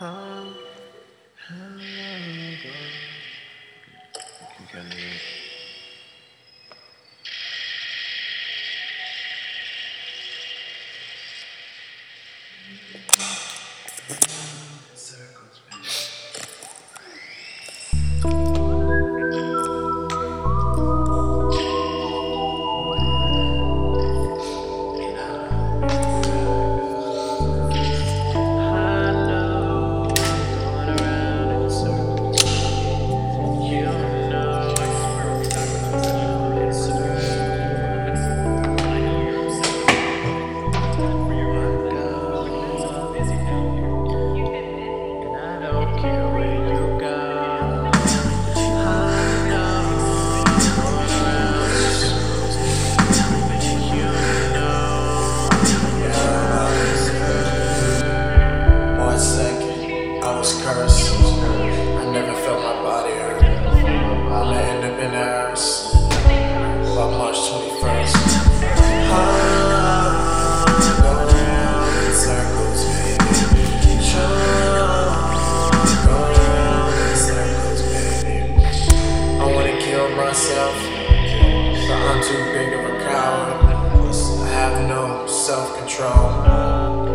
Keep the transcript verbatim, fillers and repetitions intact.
How, how long ago? You can hear it. Circles, baby. I know I'm going around in circles. You know I swear we talk about such a long circles. And I don't care where you go. I know I'm going around in circles. You know I'm circles. One second, I was cursed. I never felt my body hurt. I'ma end up in the hearse by March twenty-first. I'm going around in circles, baby. Going around in circles, baby. I wanna kill myself, but I'm too big of a coward. I have no self-control.